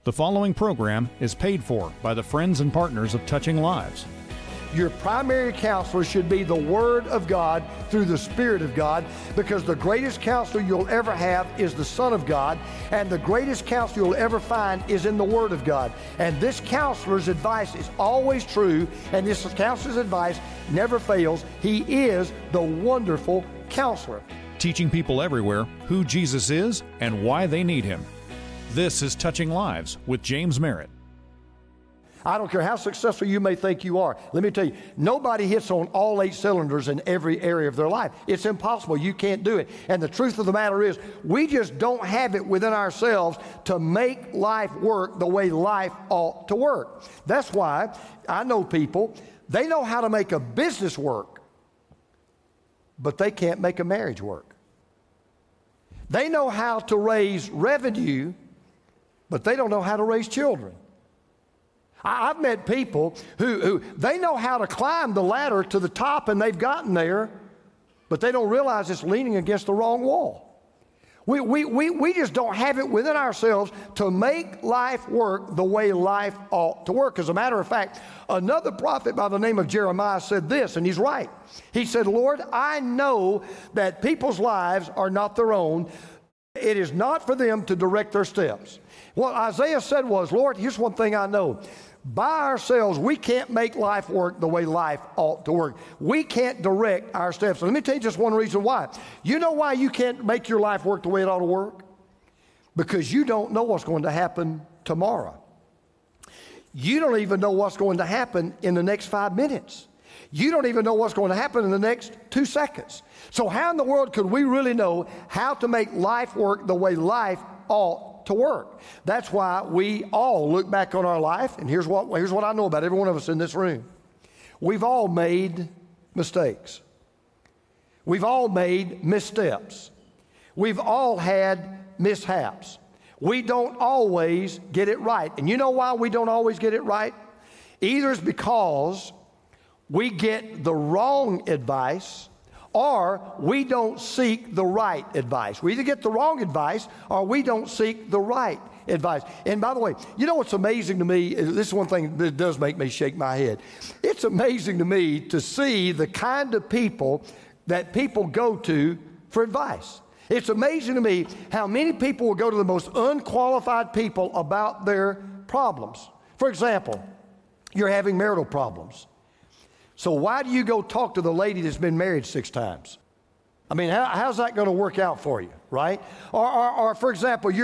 The following program is paid for by the friends and partners of Touching Lives. Your primary counselor should be the Word of God through the Spirit of God, because the greatest counselor you'll ever have is the Son of God, and the greatest counselor you'll ever find is in the Word of God. And this counselor's advice is always true, and this counselor's advice never fails. He is the wonderful counselor. Teaching people everywhere who Jesus is and why they need Him. This is Touching Lives with James Merritt. I don't care how successful you may think you are. Let me tell you, nobody hits on all 8 cylinders in every area of their life. It's impossible. You can't do it. And the truth of the matter is, we just don't have it within ourselves to make life work the way life ought to work. That's why I know people, they know how to make a business work, but they can't make a marriage work. They know how to raise revenue, but they don't know how to raise children. I've met people who they know how to climb the ladder to the top, and they've gotten there, but they don't realize it's leaning against the wrong wall. We just don't have it within ourselves to make life work the way life ought to work. As a matter of fact, another prophet by the name of Jeremiah said this, and he's right. He said, Lord, I know that people's lives are not their own. It is not for them to direct their steps. What Isaiah said was, Lord, here's one thing I know. By ourselves, we can't make life work the way life ought to work. We can't direct our steps. And let me tell you just one reason why. You know why you can't make your life work the way it ought to work? Because you don't know what's going to happen tomorrow. You don't even know what's going to happen in the next 5 minutes. You don't even know what's going to happen in the next 2 seconds. So how in the world could we really know how to make life work the way life ought to work? That's why we all look back on our life, and here's what I know about every one of us in this room. We've all made mistakes. We've all made missteps. We've all had mishaps. We don't always get it right. And you know why we don't always get it right? Either it's because we get the wrong advice, or we don't seek the right advice. We either get the wrong advice or we don't seek the right advice. And by the way, you know what's amazing to me? This is one thing that does make me shake my head. It's amazing to me to see the kind of people that people go to for advice. It's amazing to me how many people will go to the most unqualified people about their problems. For example, you're having marital problems. So why do you go talk to the lady that's been married 6 times? I mean, how's that going to work out for you, right? Or for example,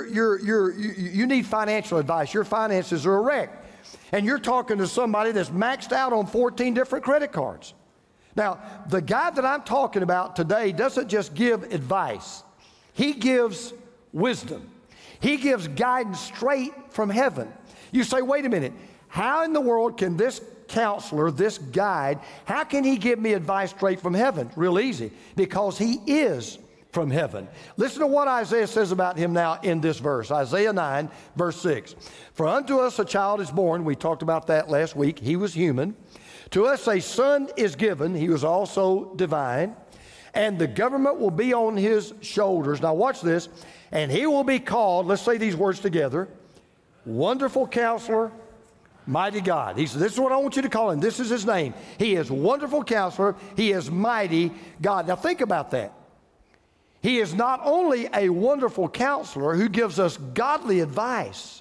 you need financial advice. Your finances are a wreck. And you're talking to somebody that's maxed out on 14 different credit cards. Now, the guy that I'm talking about today doesn't just give advice. He gives wisdom. He gives guidance straight from heaven. You say, wait a minute, how in the world can this counselor, this guide, how can he give me advice straight from heaven? Real easy, because he is from heaven. Listen to what Isaiah says about him now in this verse. Isaiah 9, verse 6. For unto us a child is born. We talked about that last week. He was human. To us a son is given. He was also divine. And the government will be on his shoulders. Now watch this. And he will be called, let's say these words together, Wonderful Counselor, Mighty God. He said, this is what I want you to call him. This is his name. He is Wonderful Counselor. He is Mighty God. Now think about that. He is not only a wonderful counselor who gives us godly advice.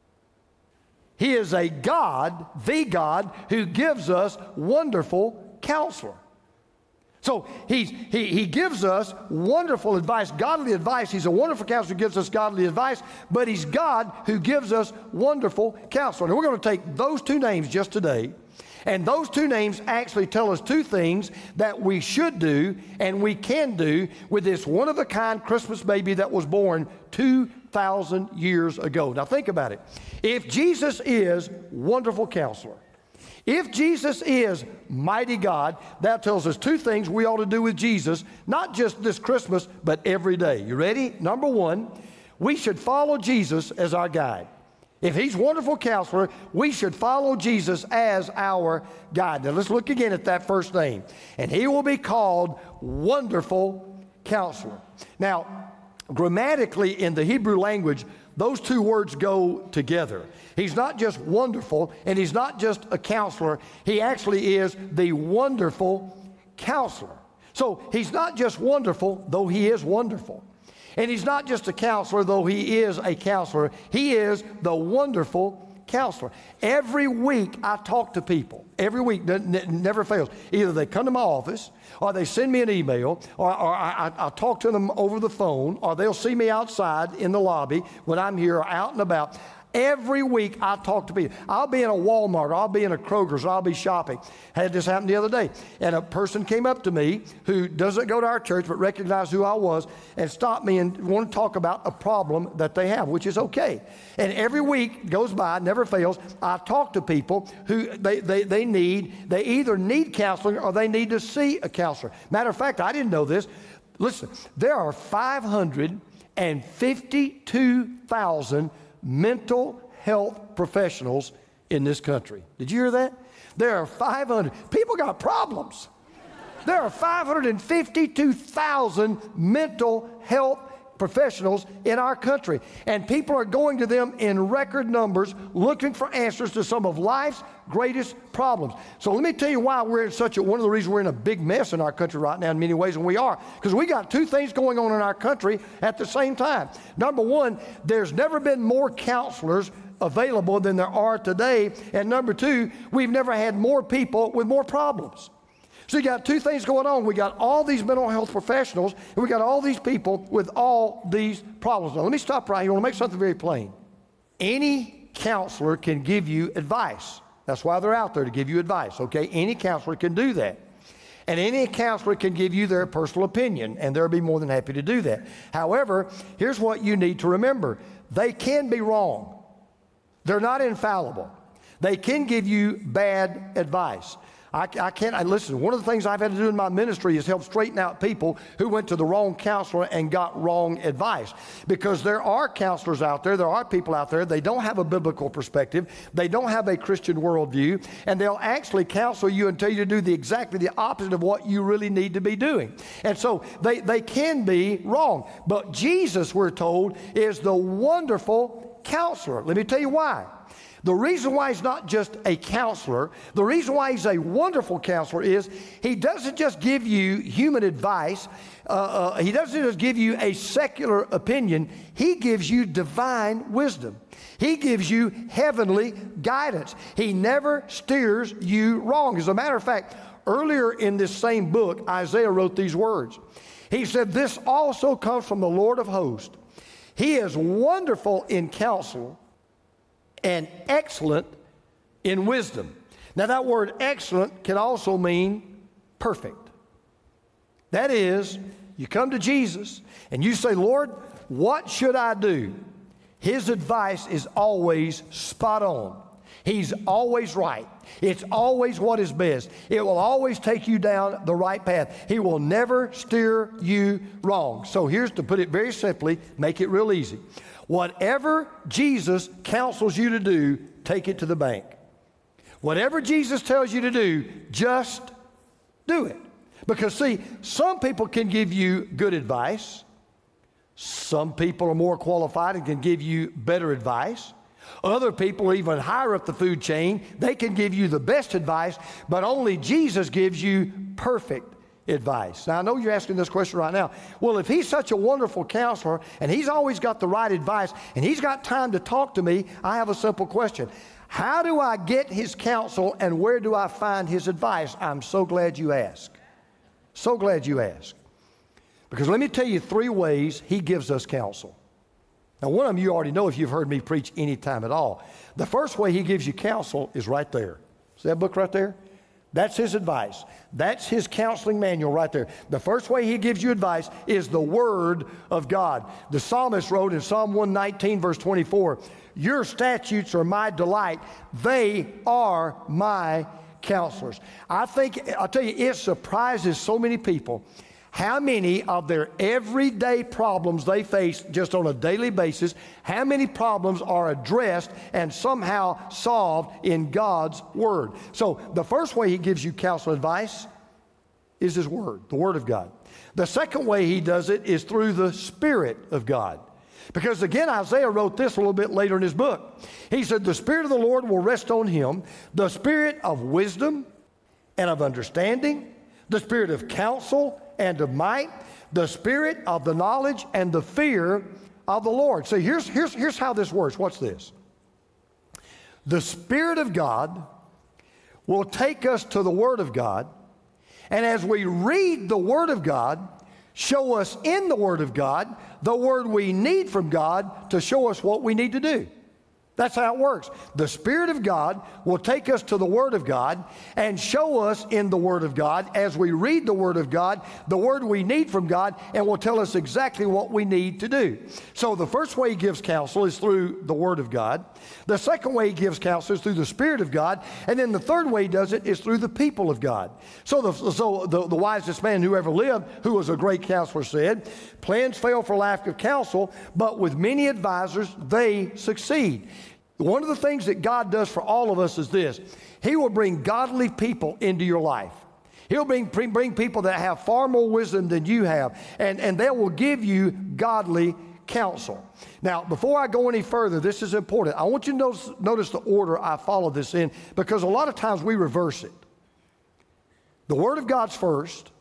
He is a God, the God, who gives us wonderful counselor. So he gives us wonderful advice, godly advice. He's a wonderful counselor who gives us godly advice, but he's God who gives us wonderful counselor. And we're going to take those 2 names just today, and those 2 names actually tell us 2 things that we should do and we can do with this one-of-a-kind Christmas baby that was born 2,000 years ago. Now think about it. If Jesus is wonderful counselor, if Jesus is mighty God, that tells us 2 things we ought to do with Jesus, not just this Christmas, but every day. You ready? Number 1, we should follow Jesus as our guide. If he's wonderful counselor, we should follow Jesus as our guide. Now let's look again at that first name. And he will be called Wonderful Counselor. Now, grammatically in the Hebrew language, Those two words go together. He's not just wonderful, and He's not just a counselor. He actually is the wonderful counselor. So He's not just wonderful, though He is wonderful. And He's not just a counselor, though He is a counselor. He is the wonderful counselor. Every week I talk to people. Every week, never fails. Either they come to my office, or they send me an email, or I talk to them over the phone, or they'll see me outside in the lobby when I'm here out and about. Every week I talk to people. I'll be in a Walmart, I'll be in a Kroger's, I'll be shopping. Had this happen the other day. And a person came up to me who doesn't go to our church but recognized who I was and stopped me and wanted to talk about a problem that they have, which is okay. And every week goes by, never fails, I talk to people who they either need counseling or they need to see a counselor. Matter of fact, I didn't know this. Listen, there are 552,000 mental health professionals in this country. Did you hear that? There are 500. People got problems. There are 552,000 mental health professionals in our country. And people are going to them in record numbers looking for answers to some of life's greatest problems. So let me tell you why we're in one of the reasons we're in a big mess in our country right now in many ways, and we are. Because we got two things going on in our country at the same time. Number one, there's never been more counselors available than there are today. And number two, we've never had more people with more problems. So you got two things going on. We got all these mental health professionals, and we got all these people with all these problems. Now, let me stop right here. I want to make something very plain. Any counselor can give you advice. That's why they're out there, to give you advice, okay? Any counselor can do that. And any counselor can give you their personal opinion, and they'll be more than happy to do that. However, here's what you need to remember. They can be wrong. They're not infallible. They can give you bad advice. Listen, one of the things I've had to do in my ministry is help straighten out people who went to the wrong counselor and got wrong advice. Because there are counselors out there are people out there, they don't have a biblical perspective, they don't have a Christian worldview, and they'll actually counsel you and tell you to do exactly the opposite of what you really need to be doing. And so they can be wrong. But Jesus, we're told, is the wonderful counselor. Let me tell you why. The reason why He's not just a counselor, the reason why He's a wonderful counselor is He doesn't just give you human advice. He doesn't just give you a secular opinion. He gives you divine wisdom. He gives you heavenly guidance. He never steers you wrong. As a matter of fact, earlier in this same book, Isaiah wrote these words. He said, "This also comes from the Lord of hosts. He is wonderful in counsel and excellent in wisdom." Now that word excellent can also mean perfect. That is, you come to Jesus and you say, "Lord, what should I do?" His advice is always spot on. He's always right. It's always what is best. It will always take you down the right path. He will never steer you wrong. So here's, to put it very simply, make it real easy. Whatever Jesus counsels you to do, take it to the bank. Whatever Jesus tells you to do, just do it. Because see, some people can give you good advice. Some people are more qualified and can give you better advice. Other people, even higher up the food chain, they can give you the best advice, but only Jesus gives you perfect advice. Now, I know you're asking this question right now. Well, if He's such a wonderful counselor and He's always got the right advice and He's got time to talk to me, I have a simple question. How do I get His counsel and where do I find His advice? I'm so glad you asked. So glad you asked. Because let me tell you 3 ways He gives us counsel. Now, one of them you already know if you've heard me preach any time at all. The first way He gives you counsel is right there. See that book right there? That's His advice. That's His counseling manual right there. The first way He gives you advice is the Word of God. The psalmist wrote in Psalm 119, verse 24, "Your statutes are my delight. They are my counselors." I'll tell you, it surprises so many people how many of their everyday problems they face just on a daily basis, how many problems are addressed and somehow solved in God's Word. So the first way He gives you counsel advice is His Word, the Word of God. The second way He does it is through the Spirit of God. Because again, Isaiah wrote this a little bit later in his book. He said, the Spirit of the Lord will rest on him, the Spirit of wisdom and of understanding, the Spirit of counsel and of might, the Spirit of the knowledge and the fear of the Lord. So here's how this works. Watch this. The Spirit of God will take us to the Word of God, and as we read the Word of God, show us in the Word of God the word we need from God to show us what we need to do. That's how it works. The Spirit of God will take us to the Word of God and show us in the Word of God, as we read the Word of God, the word we need from God, and will tell us exactly what we need to do. So the first way He gives counsel is through the Word of God. The second way He gives counsel is through the Spirit of God. And then the third way He does it is through the people of God. So the wisest man who ever lived, who was a great counselor, said, plans fail for lack of counsel, but with many advisors they succeed. One of the things that God does for all of us is this. He will bring godly people into your life. He'll bring people that have far more wisdom than you have, and they will give you godly counsel. Now, before I go any further, this is important. I want you to notice the order I follow this in, because a lot of times we reverse it. The Word of God's first,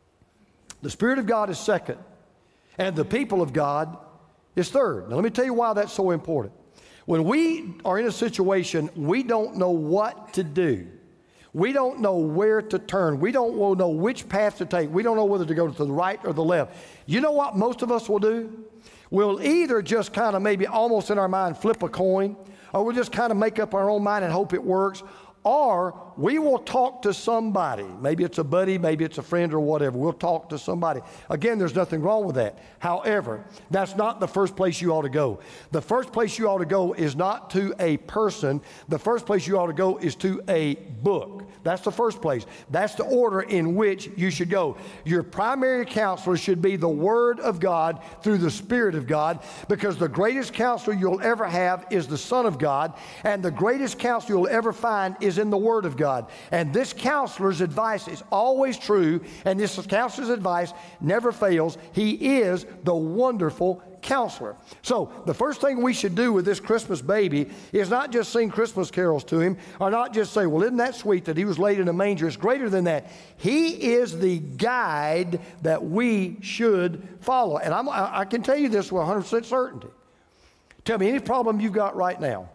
the Spirit of God is second, and the people of God is third. Now, let me tell you why that's so important. When we are in a situation, we don't know what to do. We don't know where to turn. We don't know which path to take. We don't know whether to go to the right or the left. You know what most of us will do? We'll either just kind of maybe almost in our mind flip a coin, or we'll just kind of make up our own mind and hope it works, or we will talk to somebody. Maybe it's a buddy, maybe it's a friend or whatever. We'll talk to somebody. Again, there's nothing wrong with that. However, that's not the first place you ought to go. The first place you ought to go is not to a person. The first place you ought to go is to a book. That's the first place. That's the order in which you should go. Your primary counselor should be the Word of God through the Spirit of God, because the greatest counselor you'll ever have is the Son of God, and the greatest counselor you'll ever find is in the Word of God. And this counselor's advice is always true, and this counselor's advice never fails. He is the wonderful counselor. So the first thing we should do with this Christmas baby is not just sing Christmas carols to him, or not just say, well, isn't that sweet that he was laid in a manger? It's greater than that. He is the guide that we should follow. And I can tell you this with 100% certainty. Tell me any problem you've got right now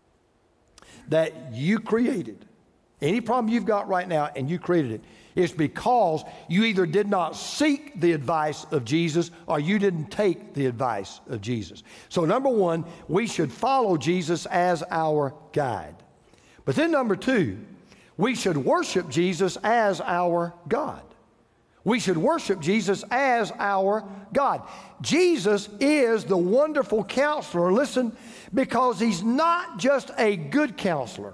that you created. Any problem you've got right now and you created it, it's because you either did not seek the advice of Jesus or you didn't take the advice of Jesus. So number one, we should follow Jesus as our guide. But then number two, we should worship Jesus as our God. We should worship Jesus as our God. Jesus is the wonderful counselor, listen, because He's not just a good counselor.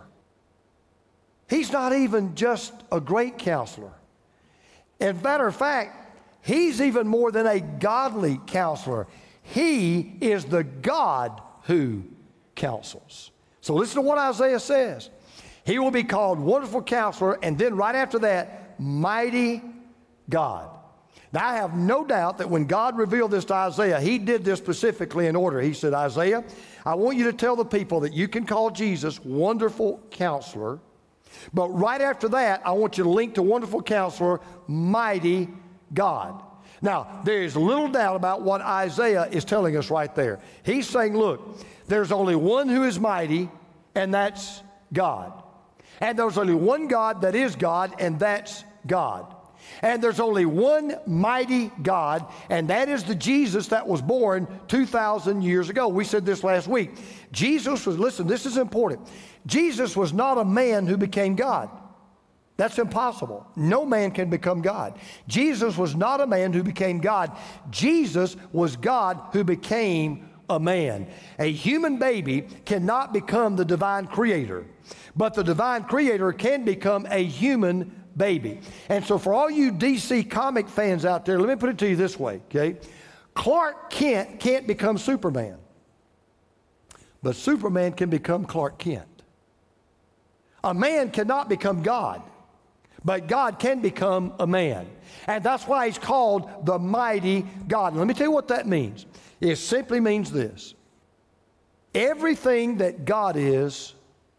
He's not even just a great counselor. As a matter of fact, He's even more than a godly counselor. He is the God who counsels. So listen to what Isaiah says. He will be called Wonderful Counselor, and then right after that, Mighty God. Now, I have no doubt that when God revealed this to Isaiah, He did this specifically in order. He said, Isaiah, I want you to tell the people that you can call Jesus Wonderful Counselor, but right after that, I want you to link to Wonderful Counselor, Mighty God. Now, there is little doubt about what Isaiah is telling us right there. He's saying, look, there's only one who is mighty, and that's God. And there's only one God that is God, and that's God. And there's only one mighty God, and that is the Jesus that was born 2,000 years ago. We said this last week. Jesus was, listen, this is important. Jesus was not a man who became God. That's impossible. No man can become God. Jesus was not a man who became God. Jesus was God who became a man. A human baby cannot become the divine creator, but the divine creator can become a human baby. And so for all you DC comic fans out there, let me put it to you this way, okay? Clark Kent can't become Superman, but Superman can become Clark Kent. A man cannot become God, But God can become a man. And that's why he's called the mighty God. And let me tell you what that means. It simply means this. Everything that God is,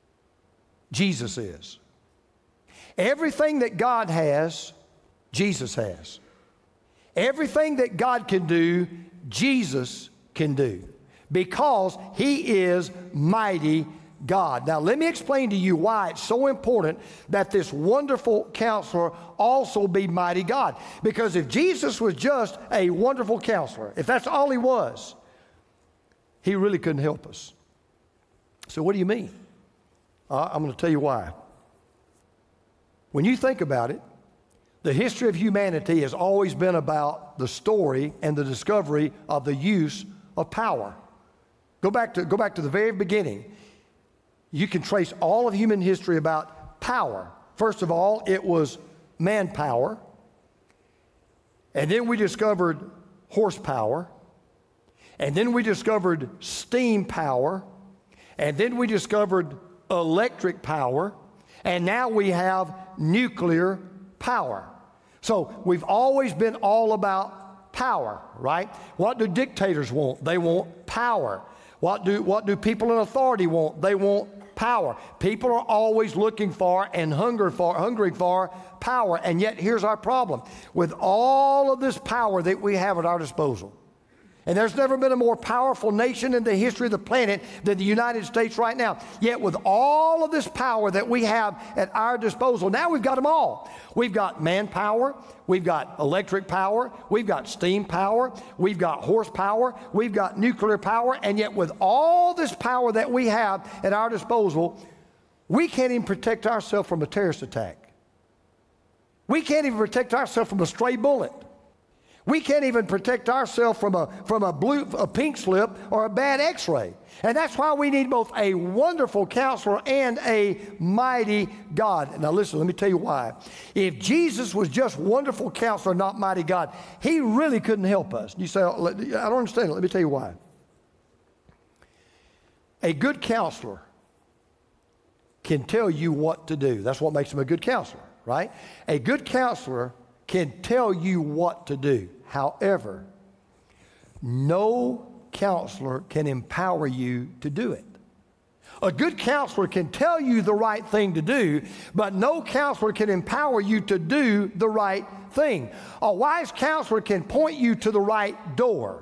Jesus is. Everything that God has, Jesus has. Everything that God can do, Jesus can do. Because he is mighty God. Now, let me explain to you why it's so important that this wonderful counselor also be mighty God. Because if Jesus was just a wonderful counselor, if that's all he was, he really couldn't help us. So what do you mean? I'm going to tell you why. When you think about it, the history of humanity has always been about the story and the discovery of the use of power. Go back to the very beginning. You can trace all of human history about power. First of all, it was manpower. And then we discovered horsepower. And then we discovered steam power. And then we discovered electric power. And now we have nuclear power. So we've always been all about power, right? What do dictators want? They want power. What do people in authority want? They want power. People are always looking for and hungry for power. And yet here's our problem. With all of this power that we have at our disposal, and there's never been a more powerful nation in the history of the planet than the United States right now. Yet with all of this power that we have at our disposal, now we've got them all. We've got manpower, we've got electric power, we've got steam power, we've got horsepower, we've got nuclear power, and yet with all this power that we have at our disposal, we can't even protect ourselves from a terrorist attack. We can't even protect ourselves from a stray bullet. We can't even protect ourselves from a pink slip or a bad x-ray. And that's why we need both a wonderful counselor and a mighty God. Now listen, let me tell you why. If Jesus was just wonderful counselor, not mighty God, he really couldn't help us. You say, I don't understand it. Let me tell you why. A good counselor can tell you what to do. That's what makes him a good counselor, right? A good counselor can tell you what to do. However, no counselor can empower you to do it. A good counselor can tell you the right thing to do, but no counselor can empower you to do the right thing. A wise counselor can point you to the right door,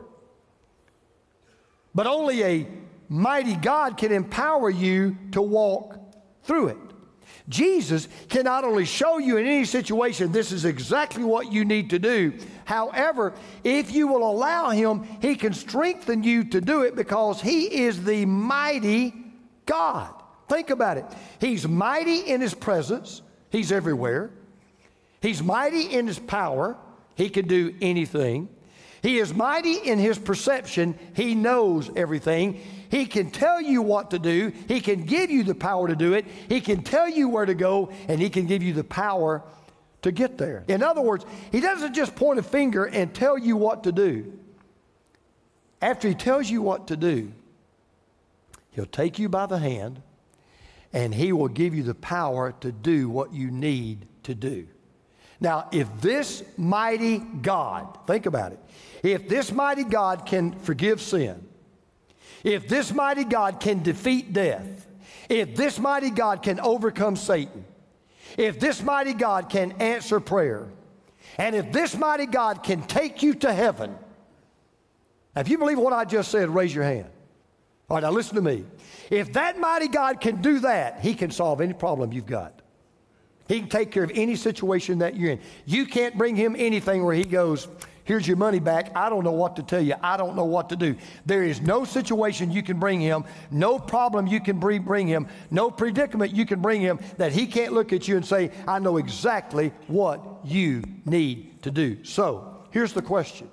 but only a mighty God can empower you to walk through it. Jesus can not only show you in any situation this is exactly what you need to do. However, if you will allow him, he can strengthen you to do it because he is the mighty God. Think about it. He's mighty in his presence. He's everywhere. He's mighty in his power. He can do anything. He is mighty in his perception. He knows everything. He can tell you what to do. He can give you the power to do it. He can tell you where to go, and he can give you the power to get there. In other words, he doesn't just point a finger and tell you what to do. After he tells you what to do, he'll take you by the hand, and he will give you the power to do what you need to do. Now, if this mighty God, think about it, if this mighty God can forgive sin, if this mighty God can defeat death, if this mighty God can overcome Satan, if this mighty God can answer prayer, and if this mighty God can take you to heaven, now if you believe what I just said, raise your hand. All right, now listen to me. If that mighty God can do that, he can solve any problem you've got. He can take care of any situation that you're in. You can't bring him anything where he goes, here's your money back. I don't know what to tell you. I don't know what to do. There is no situation you can bring him, no problem you can bring him, no predicament you can bring him that he can't look at you and say, I know exactly what you need to do. So here's the question.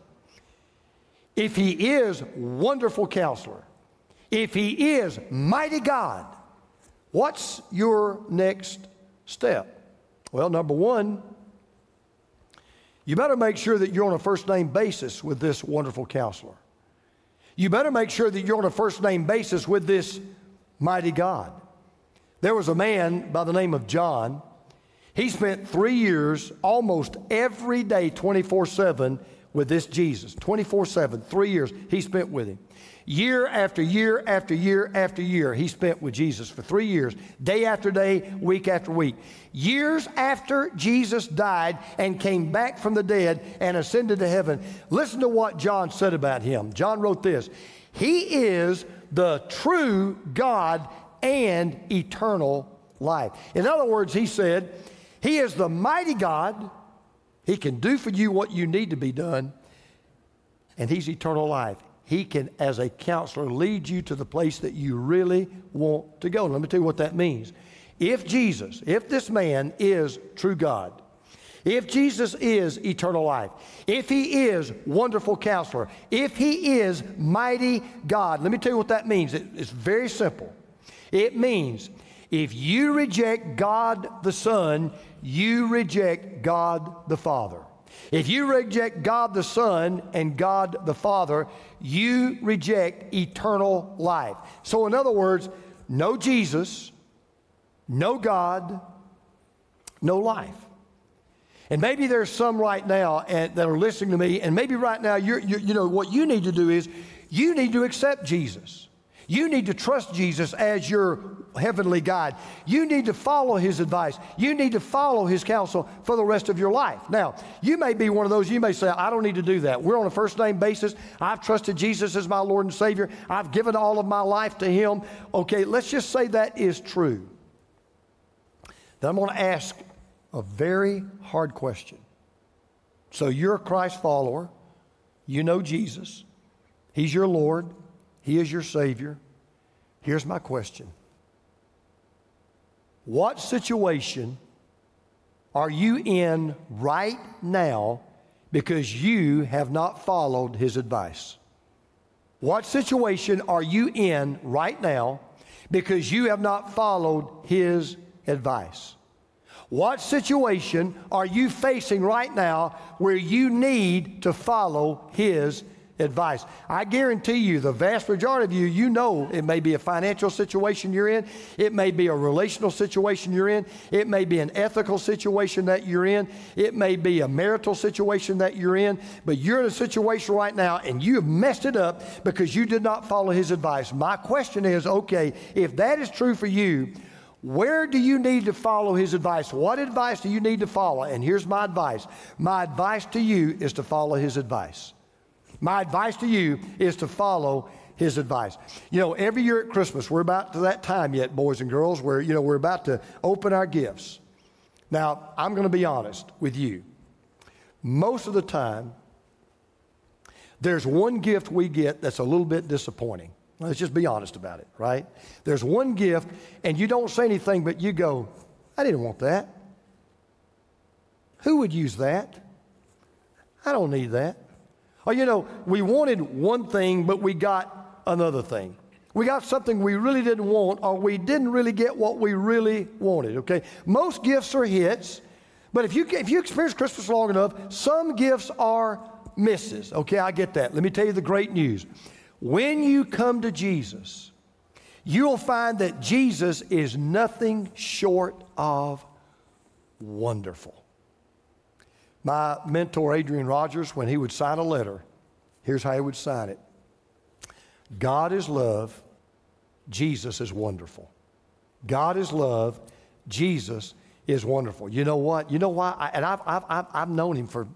If he is wonderful counselor, if he is mighty God, what's your next step? Well, number one, you better make sure that you're on a first-name basis with this wonderful counselor. You better make sure that you're on a first-name basis with this mighty God. There was a man by the name of John. He spent 3 years, almost every day, 24/7, with this Jesus. 24/7, 3 years he spent with him. Year after year after year after year, he spent with Jesus for 3 years, day after day, week after week. Years after Jesus died and came back from the dead and ascended to heaven, listen to what John said about him. John wrote this: He is the true God and eternal life. In other words, he said, He is the mighty God. He can do for you what you need to be done, and He's eternal life. He can, as a counselor, lead you to the place that you really want to go. Let me tell you what that means. If this man is true God, if Jesus is eternal life, if He is wonderful counselor, if He is mighty God, let me tell you what that means. It's very simple. It means if you reject God the Son, you reject God the Father. If you reject God the Son and God the Father, you reject eternal life. So in other words, no Jesus, no God, no life. And maybe there's some right now that are listening to me, and maybe right now you know what you need to do is you need to accept Jesus. You need to trust Jesus as your heavenly guide. You need to follow His advice. You need to follow His counsel for the rest of your life. Now, you may be one of those, you may say, I don't need to do that. We're on a first name basis. I've trusted Jesus as my Lord and Savior. I've given all of my life to Him. Okay, let's just say that is true. Then I'm going to ask a very hard question. So you're a Christ follower. You know Jesus. He's your Lord. He is your Savior. Here's my question. What situation are you in right now because you have not followed His advice? What situation are you in right now because you have not followed His advice? What situation are you facing right now where you need to follow His advice? I guarantee you, the vast majority of you, you know it may be a financial situation you're in. It may be a relational situation you're in. It may be an ethical situation that you're in. It may be a marital situation that you're in. But you're in a situation right now and you have messed it up because you did not follow His advice. My question is, okay, if that is true for you, where do you need to follow His advice? What advice do you need to follow? And here's my advice. My advice to you is to follow His advice. My advice to you is to follow His advice. You know, every year at Christmas, we're about to that time yet, boys and girls, where, you know, we're about to open our gifts. Now, I'm going to be honest with you. Most of the time, there's one gift we get that's a little bit disappointing. Let's just be honest about it, right? There's one gift, and you don't say anything, but you go, I didn't want that. Who would use that? I don't need that. Or, you know, we wanted one thing, but we got another thing. We got something we really didn't want, or we didn't really get what we really wanted, okay? Most gifts are hits, but if you experience Christmas long enough, some gifts are misses, okay? I get that. Let me tell you the great news. When you come to Jesus, you'll find that Jesus is nothing short of wonderful. My mentor, Adrian Rogers, when he would sign a letter, here's how he would sign it. God is love, Jesus is wonderful. God is love, Jesus is wonderful. You know what? You know why? I've known him for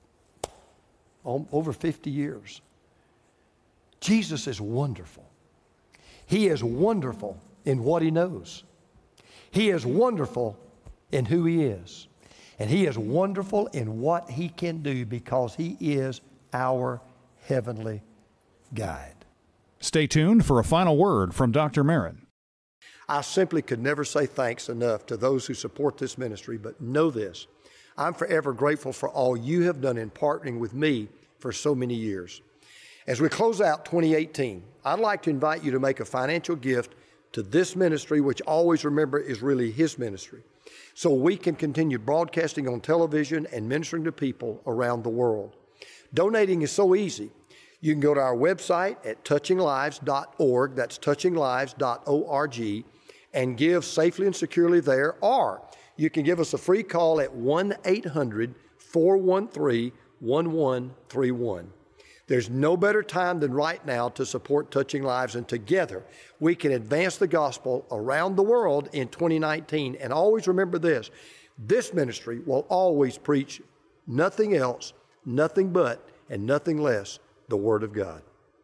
over 50 years. Jesus is wonderful. He is wonderful in what He knows. He is wonderful in who He is. And He is wonderful in what He can do because He is our heavenly guide. Stay tuned for a final word from Dr. Merritt. I simply could never say thanks enough to those who support this ministry, but know this. I'm forever grateful for all you have done in partnering with me for so many years. As we close out 2018, I'd like to invite you to make a financial gift to this ministry, which always remember is really His ministry, so we can continue broadcasting on television and ministering to people around the world. Donating is so easy. You can go to our website at touchinglives.org, that's touchinglives.org, and give safely and securely there, or you can give us a free call at 1-800-413-1131. There's no better time than right now to support Touching Lives, and together we can advance the gospel around the world in 2019. And always remember this ministry will always preach nothing else, nothing but, and nothing less the Word of God.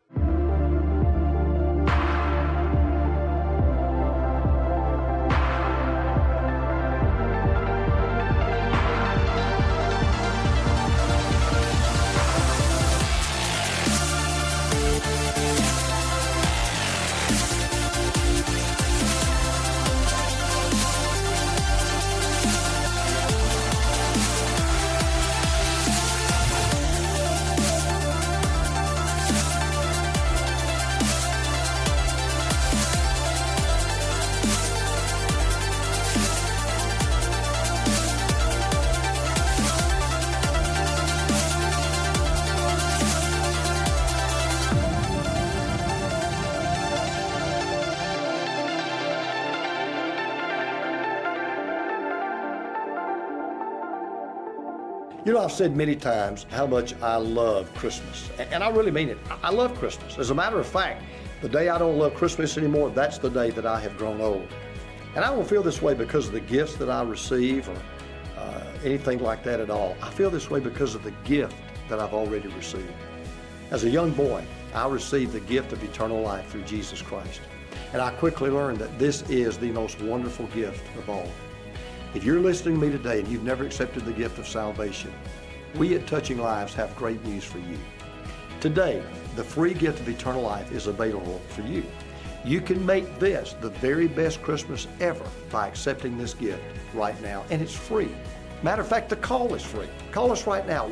You know, I've said many times how much I love Christmas, and I really mean it. I love Christmas. As a matter of fact, the day I don't love Christmas anymore, that's the day that I have grown old. And I don't feel this way because of the gifts that I receive or anything like that at all. I feel this way because of the gift that I've already received. As a young boy, I received the gift of eternal life through Jesus Christ. And I quickly learned that this is the most wonderful gift of all. If you're listening to me today and you've never accepted the gift of salvation, we at Touching Lives have great news for you. Today, the free gift of eternal life is available for you. You can make this the very best Christmas ever by accepting this gift right now, and it's free. Matter of fact, the call is free. Call us right now,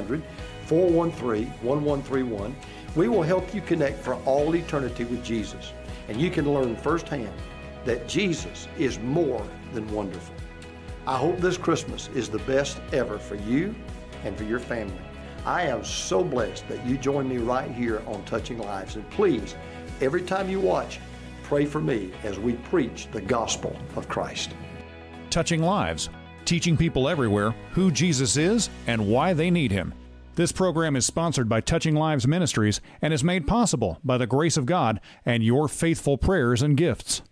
1-800-413-1131. We will help you connect for all eternity with Jesus, and you can learn firsthand that Jesus is more than wonderful. I hope this Christmas is the best ever for you and for your family. I am so blessed that you join me right here on Touching Lives. And please, every time you watch, pray for me as we preach the gospel of Christ. Touching Lives, teaching people everywhere who Jesus is and why they need Him. This program is sponsored by Touching Lives Ministries and is made possible by the grace of God and your faithful prayers and gifts.